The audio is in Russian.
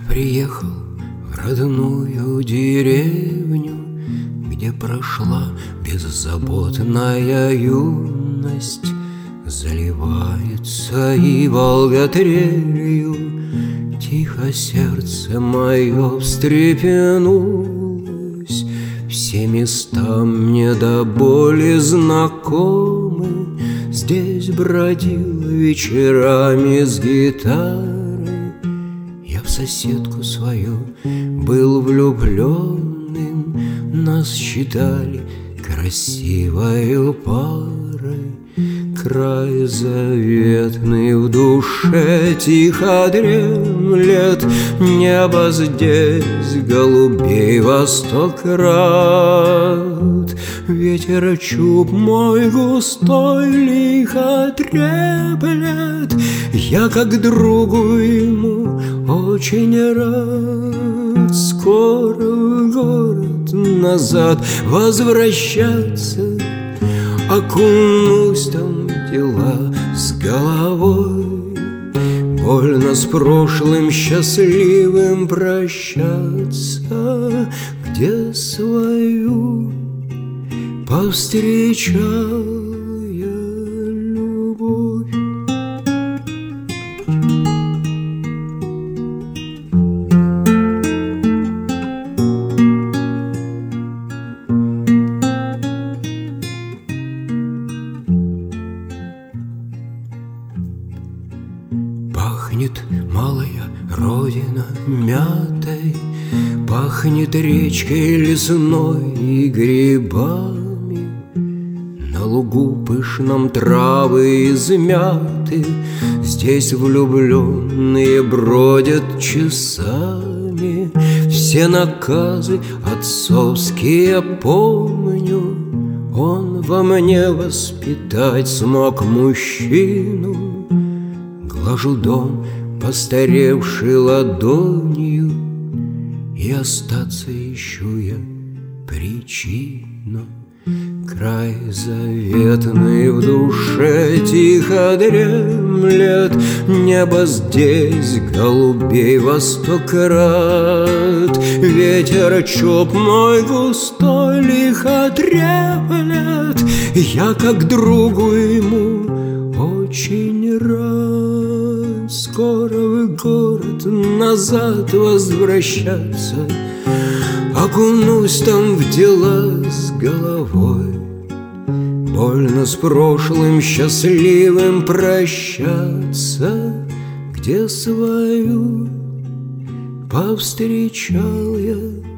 приехал в родную деревню, где прошла беззаботная юность. Заливается и Волга трелью, тихо сердце мое встрепенулось. Все места мне до боли знакомы. Здесь бродил вечерами с гитарой. Я в соседку свою был влюбленным. Нас считали красивою парой. Край заветный в душе тихо дремлет. Небо здесь голубей во 100 крат. Ветер чуб мой густой лихо треплет. Я как другу ему очень рад. Скоро в город назад возвращаться. Окунусь там в дела с головой. Больно с прошлым счастливым прощаться, где свою повстречал я любовь. Пахнет малая родина мятой, пахнет речкой лесной и грибами. На лугу пышном травы измяты, здесь влюбленные бродят часами. Все наказы отцовские помню, он во мне воспитать смог мужчину. Глажу дом, постаревший ладонью, и остаться ищу я причину. Край заветный в душе тихо дремлет. Небо здесь голубей во 100 крат. Ветер чуб мой густой лихо треплет. Я как другу ему очень рад. Скоро в город назад возвращаться. Окунусь там в дела с головой. Больно с прошлым счастливым прощаться, где свою повстречал я